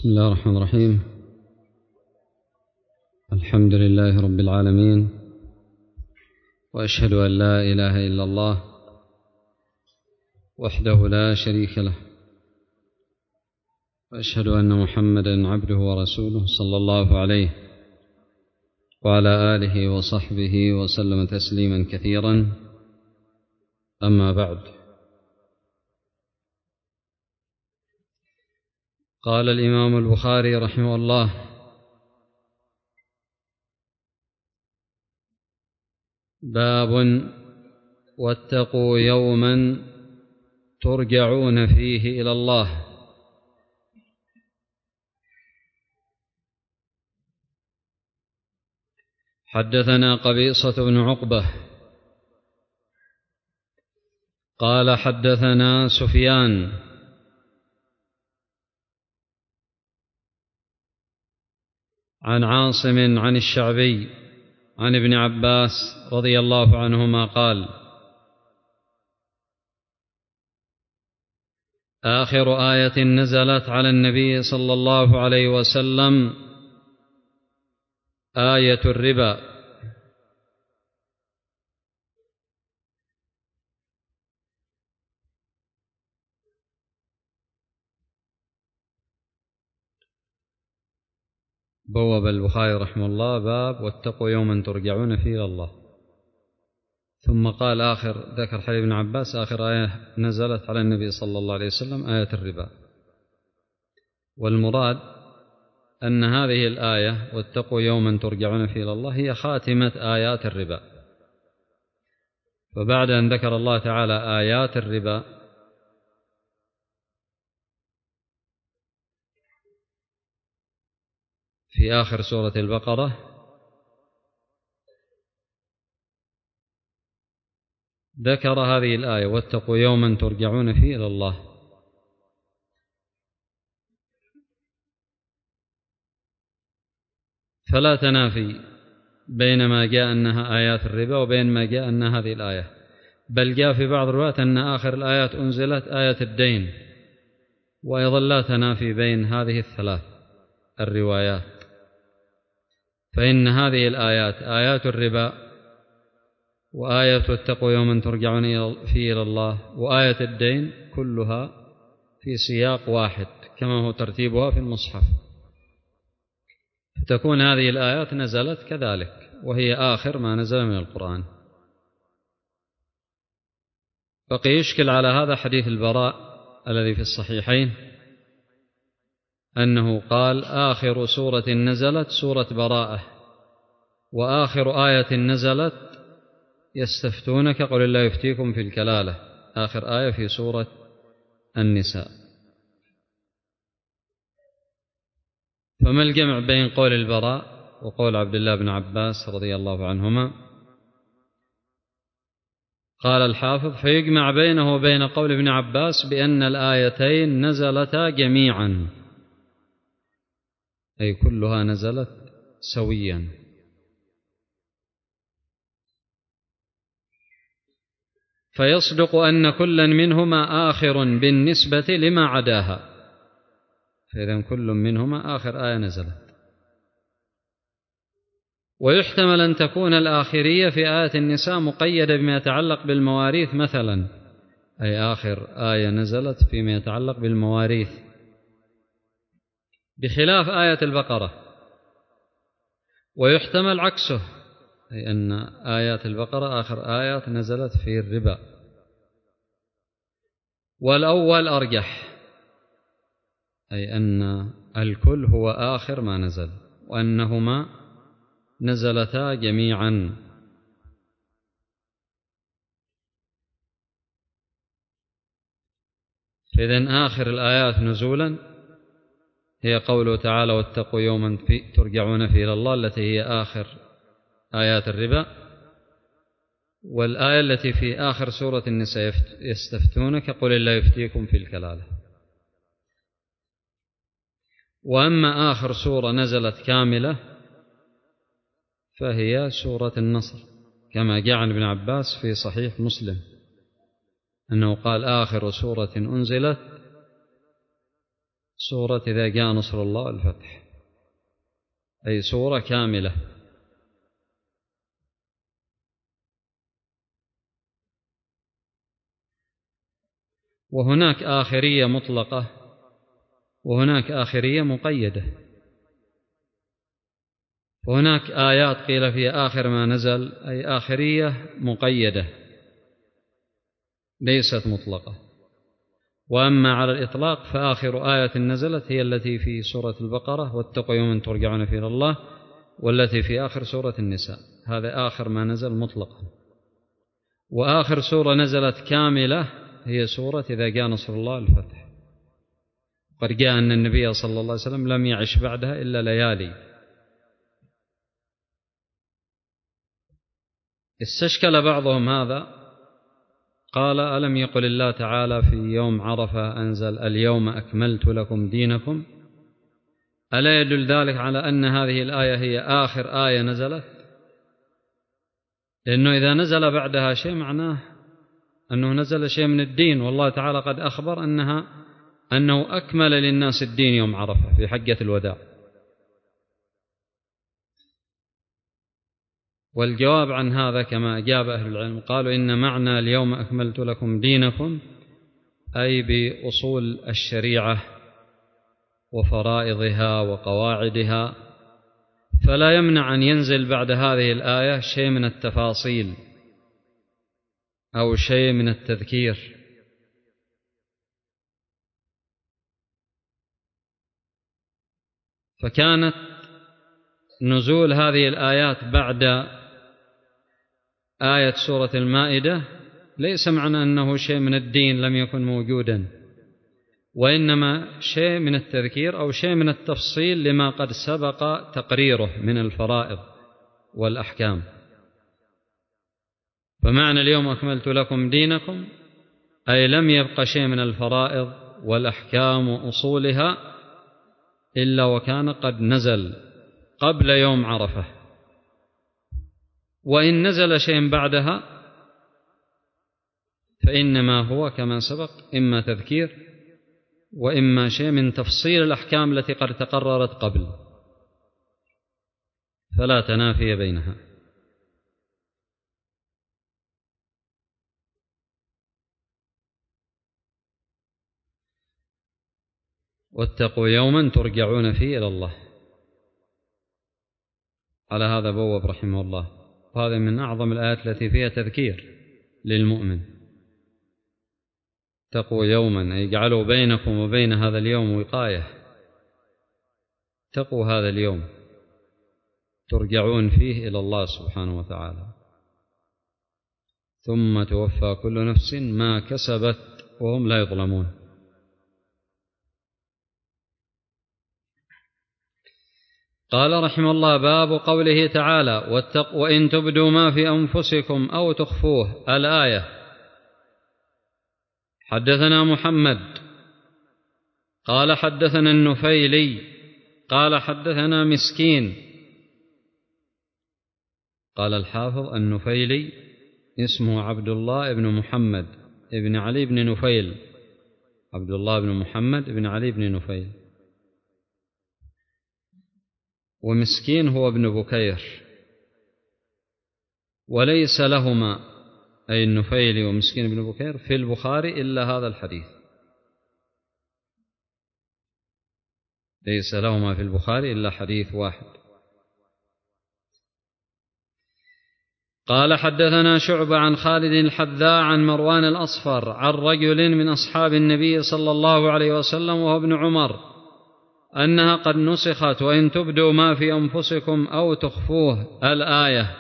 بسم الله الرحمن الرحيم. الحمد لله رب العالمين، وأشهد أن لا إله إلا الله وحده لا شريك له، وأشهد أن محمدا عبده ورسوله صلى الله عليه وعلى آله وصحبه وسلم تسليما كثيرا. أما بعد، قال الإمام البخاري رحمه الله: باب واتقوا يوما ترجعون فيه إلى الله. حدثنا قبيصة بن عقبة قال حدثنا سفيان عن عاصم عن الشعبي عن ابن عباس رضي الله عنهما قال: آخر آية نزلت على النبي صلى الله عليه وسلم آية الربا. بوب البخاري رحمه الله باب واتقوا يوما ترجعون فيه إلى الله، ثم قال ذكر حديث ابن عباس آخر آية نزلت على النبي صلى الله عليه وسلم آية الربا. والمراد أن هذه الآية واتقوا يوما ترجعون فيه إلى الله هي خاتمة آيات الربا، فبعد أن ذكر الله تعالى آيات الربا في آخر سورة البقرة ذكر هذه الآية واتقوا يوما ترجعون فيه إلى الله. فلا تنافي بين ما جاء أنها آيات الربا وبين ما جاء أن هذه الآية، بل جاء في بعض الروايات أن آخر الآيات أنزلت آية الدين، وأيضا لا تنافي بين هذه الثلاث الروايات، فإن هذه الآيات آيات الربا، وآية واتقوا يوما ترجعون فيه إلى الله، وآية الدين كلها في سياق واحد كما هو ترتيبها في المصحف، فتكون هذه الآيات نزلت كذلك وهي آخر ما نزل من القرآن. بقي يشكل على هذا حديث البراء الذي في الصحيحين أنه قال: آخر سورة نزلت سورة براءة، وآخر آية نزلت يستفتونك قل الله يفتيكم في الكلالة، آخر آية في سورة النساء. فما الجمع بين قول البراء وقول عبد الله بن عباس رضي الله عنهما؟ قال الحافظ: فيجمع بينه وبين قول ابن عباس بأن الآيتين نزلتا جميعا، أي كلها نزلت سويا. فيصدق أن كلا منهما آخر بالنسبة لما عداها، فإذا كل منهما آخر آية نزلت. ويحتمل أن تكون الآخرية في آية النساء مقيدة بما يتعلق بالمواريث مثلا، أي آخر آية نزلت فيما يتعلق بالمواريث، بخلاف آية البقرة. ويحتمل عكسه، أي أن آيات البقرة آخر آيات نزلت في الربا. والأول أرجح، أي أن الكل هو آخر ما نزل، وأنهما نزلتا جميعا. فإذن آخر الآيات نزولا هي قوله تعالى: واتقوا يوما ترجعون فيه إلى الله، التي هي آخر آيات الربا. والآية التي في آخر سورة النساء: يستفتونك قل الله يفتيكم في الكلالة. وأما آخر سورة نزلت كاملة فهي سورة النصر، كما جاء عن ابن عباس في صحيح مسلم أنه قال: آخر سورة أنزلت سورة إذا جاء نصر الله والفتح، أي سورة كاملة. وهناك آخرية مطلقة وهناك آخرية مقيدة. وهناك آيات قيل في آخر ما نزل، أي آخرية مقيدة ليست مطلقة. وأما على الإطلاق فآخر آية نزلت هي التي في سورة البقرة واتقوا يوما ترجعون فيه إلى الله، والتي في آخر سورة النساء، هذا آخر ما نزل مطلقا. وآخر سورة نزلت كاملة هي سورة إذا جاء نصر الله الفتح. قد جاء أن النبي صلى الله عليه وسلم لم يعش بعدها إلا ليالي. استشكل بعضهم هذا، قال ألم يقل الله تعالى في يوم عرفة أنزل اليوم أكملت لكم دينكم؟ ألا يدل ذلك على أن هذه الآية هي آخر آية نزلت؟ لأنه إذا نزل بعدها شيء معناه أنه نزل شيء من الدين، والله تعالى قد أخبر أنه أكمل للناس الدين يوم عرفة في حجة الوداع. والجواب عن هذا كما أجاب أهل العلم، قالوا إن معنى اليوم أكملت لكم دينكم أي بأصول الشريعة وفرائضها وقواعدها، فلا يمنع أن ينزل بعد هذه الآية شيء من التفاصيل أو شيء من التذكير. فكانت نزول هذه الآيات بعد آية سورة المائدة ليس معنى أنه شيء من الدين لم يكن موجودا، وإنما شيء من التذكير أو شيء من التفصيل لما قد سبق تقريره من الفرائض والأحكام. فمعنى اليوم أكملت لكم دينكم أي لم يبق شيء من الفرائض والأحكام وأصولها إلا وكان قد نزل قبل يوم عرفة. وإن نزل شيء بعدها فإنما هو كما سبق إما تذكير وإما شيء من تفصيل الأحكام التي قد تقررت قبل، فلا تنافي بينها. واتقوا يوما ترجعون فيه إلى الله، على هذا بوب رحمه الله. وهذا من أعظم الآيات التي فيها تذكير للمؤمن. اتقوا يوما أي اجعلوا بينكم وبين هذا اليوم وقاية، اتقوا هذا اليوم ترجعون فيه إلى الله سبحانه وتعالى، ثم توفى كل نفس ما كسبت وهم لا يظلمون. قال رحمه الله: باب قوله تعالى: وإن تبدوا ما في أنفسكم أو تخفوه، الآية. حدثنا محمد قال حدثنا النفيلي قال حدثنا مسكين. قال الحافظ النفيلي اسمه عبد الله بن محمد بن علي بن نفيل، عبد الله بن محمد بن علي بن نفيل. ومسكين هو ابن بكير، وليس لهما أي النفيلي ومسكين بن بكير في البخاري إلا هذا الحديث، ليس لهما في البخاري إلا حديث واحد. قال حدثنا شعبة عن خالد الحذاء عن مروان الأصفر عن رجل من أصحاب النبي صلى الله عليه وسلم وهو ابن عمر أنها قد نسخت وإن تبدوا ما في أنفسكم أو تخفوه، الآية.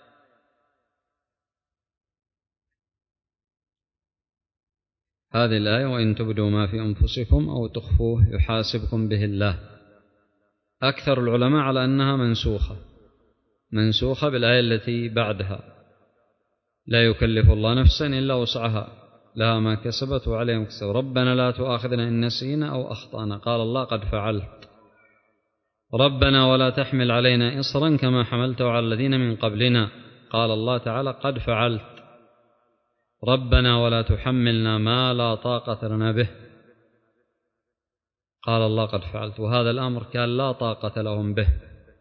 هذه الآية وإن تبدوا ما في أنفسكم أو تخفوه يحاسبكم به الله. أكثر العلماء على أنها منسوخة بالآية التي بعدها: لا يكلف الله نفسا إلا وسعها لها ما كسبت وعليها ما اكتسبت، ربنا لا تؤاخذنا إن نسينا أو أخطأنا، قال الله قد فعلت، ربنا ولا تحمل علينا إصرا كما حملته على الذين من قبلنا، قال الله تعالى قد فعلت، ربنا ولا تحملنا ما لا طاقة لنا به، قال الله قد فعلت، وهذا الأمر كان لا طاقة لهم به.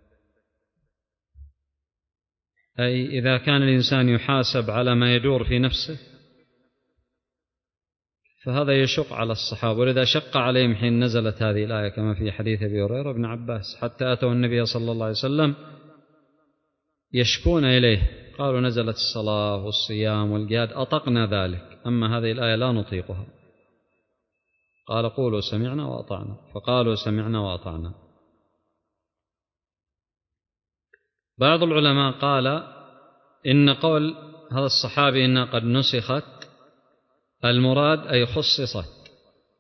أي إذا كان الإنسان يحاسب على ما يدور في نفسه فهذا يشق على الصحابة، ولذا شق عليهم حين نزلت هذه الآية كما في حديث أبي هريرة بن عباس، حتى أتوا النبي صلى الله عليه وسلم يشكون إليه، قالوا نزلت الصلاة والصيام والجهاد أطقنا ذلك، أما هذه الآية لا نطيقها. قال قولوا سمعنا وأطعنا، فقالوا سمعنا وأطعنا. بعض العلماء قال إن قول هذا الصحابي إنها قد نسخت المراد أي خصصت،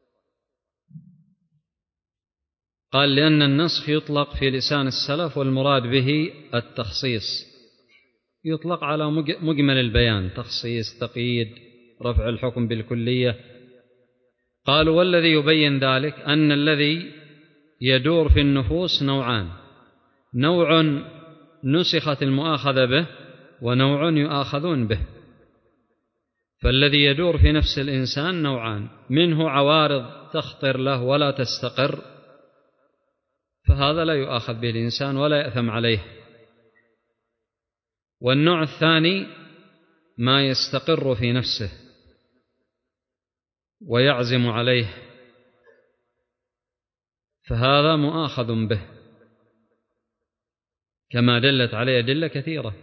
قال لأن النسخ يطلق في لسان السلف والمراد به التخصيص، يطلق على مجمل البيان، تخصيص، تقييد، رفع الحكم بالكلية. قالوا والذي يبين ذلك أن الذي يدور في النفوس نوعان، نوع نسخت المؤاخذة به ونوع يؤاخذون به. فالذي يدور في نفس الإنسان نوعان، منه عوارض تخطر له ولا تستقر، فهذا لا يؤاخذ به الإنسان ولا يأثم عليه. والنوع الثاني ما يستقر في نفسه ويعزم عليه، فهذا مؤاخذ به، كما دلت عليه أدلة كثيرة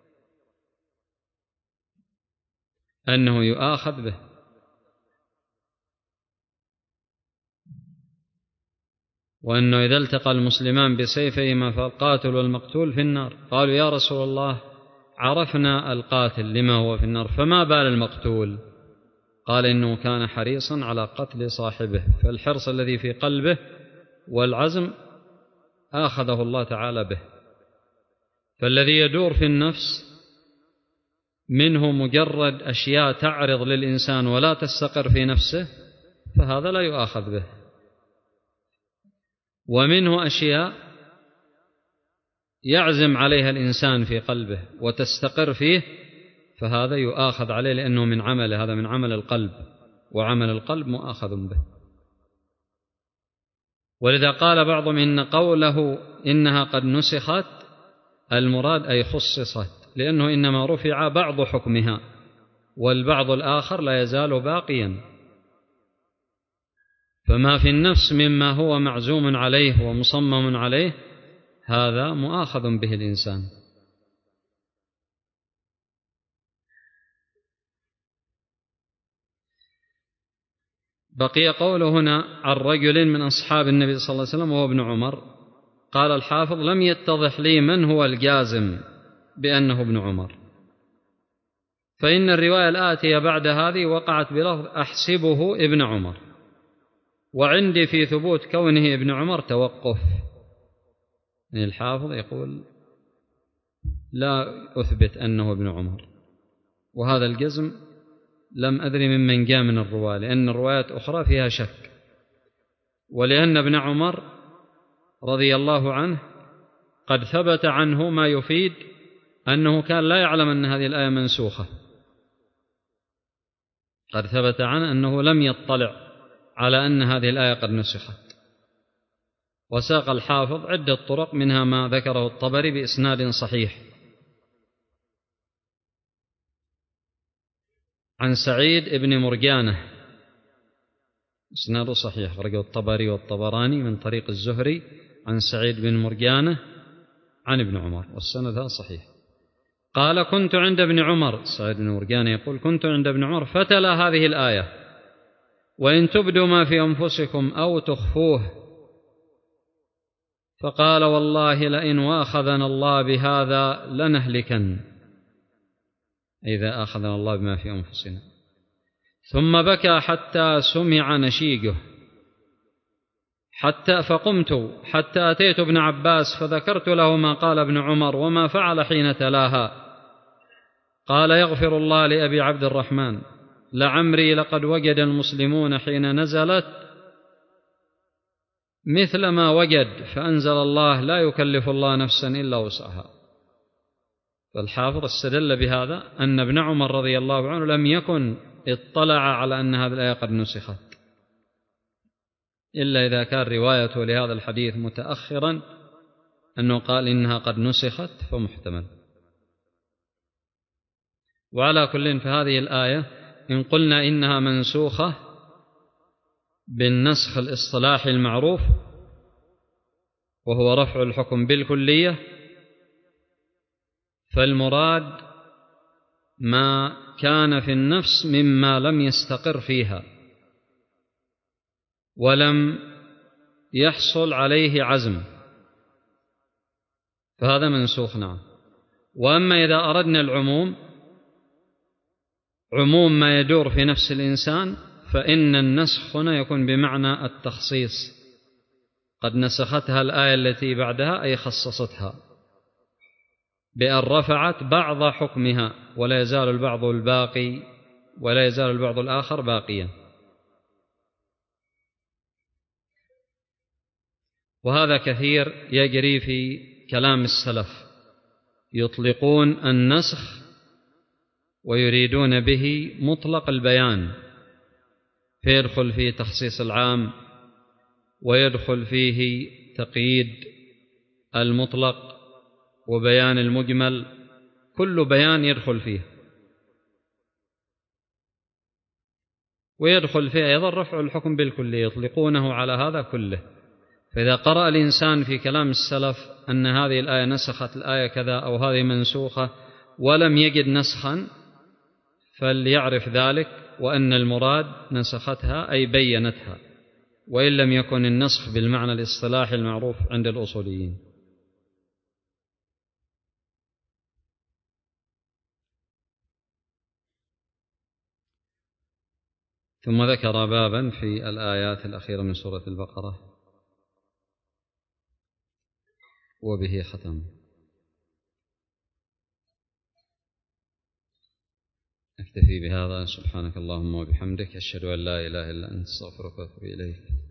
أنه يؤاخذ به. وأنه إذا التقى المسلمان بسيفيهما فالقاتل والمقتول في النار. قالوا يا رسول الله عرفنا القاتل لما هو في النار، فما بال المقتول؟ قال إنه كان حريصا على قتل صاحبه، فالحرص الذي في قلبه والعزم آخذه الله تعالى به. فالذي يدور في النفس منه مجرد أشياء تعرض للإنسان ولا تستقر في نفسه، فهذا لا يؤاخذ به. ومنه أشياء يعزم عليها الإنسان في قلبه وتستقر فيه، فهذا يؤاخذ عليه لأنه من عمله، هذا من عمل القلب، وعمل القلب مؤاخذ به. ولذا قال بعضهم إن قوله إنها قد نسخت المراد أي خصصت، لأنه إنما رفع بعض حكمها والبعض الآخر لا يزال باقيا. فما في النفس مما هو معزوم عليه ومصمم عليه هذا مؤاخذ به الإنسان. بقي قوله هنا عن رجل من أصحاب النبي صلى الله عليه وسلم وهو ابن عمر. قال الحافظ لم يتضح لي من هو الجازم بأنه ابن عمر، فإن الرواية الآتية بعد هذه وقعت بلفظ أحسبه ابن عمر، وعندي في ثبوت كونه ابن عمر توقف. يعني الحافظ يقول لا أثبت أنه ابن عمر، وهذا الجزم لم أدري ممن جاء من الرواة، لأن الروايات أخرى فيها شك. ولأن ابن عمر رضي الله عنه قد ثبت عنه ما يفيد أنه كان لا يعلم أن هذه الآية منسوخة، قد ثبت عنه أنه لم يطلع على أن هذه الآية قد نسخت. وساق الحافظ عدة طرق منها ما ذكره الطبري بإسناد صحيح عن سعيد بن مرجانة، إسناده صحيح، أخرجه الطبري والطبراني من طريق الزهري عن سعيد بن مرجانة عن ابن عمر، والسند هذا صحيح. قال كنت عند ابن عمر، سعيد بن مرجانة يقول كنت عند ابن عمر فتلا هذه الآية وإن تبدوا ما في أنفسكم أو تخفوه، فقال والله لئن واخذنا الله بهذا لنهلكن، إذا أخذنا الله بما في أنفسنا. ثم بكى حتى سمع نشيجه، فقمت حتى أتيت ابن عباس فذكرت له ما قال ابن عمر وما فعل حين تلاها. قال يغفر الله لأبي عبد الرحمن، لعمري لقد وجد المسلمون حين نزلت مثل ما وجد، فأنزل الله لا يكلف الله نفسا إلا وسعها. فالحافظ استدل بهذا أن ابن عمر رضي الله عنه لم يكن اطلع على أن هذه الآية قد نسخت، إلا إذا كان روايته لهذا الحديث متأخرا أنه قال إنها قد نسخت فمحتمل. وعلى كل فهذه الآية إن قلنا إنها منسوخة بالنسخ الاصطلاحي المعروف وهو رفع الحكم بالكلية، فالمراد ما كان في النفس مما لم يستقر فيها ولم يحصل عليه عزم، فهذا منسوخ نعم. وأما إذا أردنا العموم، عموم ما يدور في نفس الإنسان، فإن النسخ هنا يكون بمعنى التخصيص، قد نسختها الآية التي بعدها أي خصصتها بأن رفعت بعض حكمها، ولا يزال البعض الآخر باقيا. وهذا كثير يجري في كلام السلف، يطلقون النسخ ويريدون به مطلق البيان، فيدخل فيه تخصيص العام ويدخل فيه تقييد المطلق وبيان المجمل، كل بيان يدخل فيه، ويدخل فيه أيضا رفع الحكم بالكلية، يطلقونه على هذا كله. فإذا قرأ الإنسان في كلام السلف أن هذه الآية نسخت الآية كذا أو هذه منسوخة ولم يجد نسخا، فليعرف ذلك وأن المراد نسختها أي بينتها، وإن لم يكن النسخ بالمعنى الاصطلاحي المعروف عند الأصوليين. ثم ذكر بابا في الآيات الأخيرة من سورة البقرة وبه ختم. أكتفي بهذا. سبحانك اللهم وبحمدك، أشهد أن لا إله إلا أنت، أستغفرك وأتوب إليك.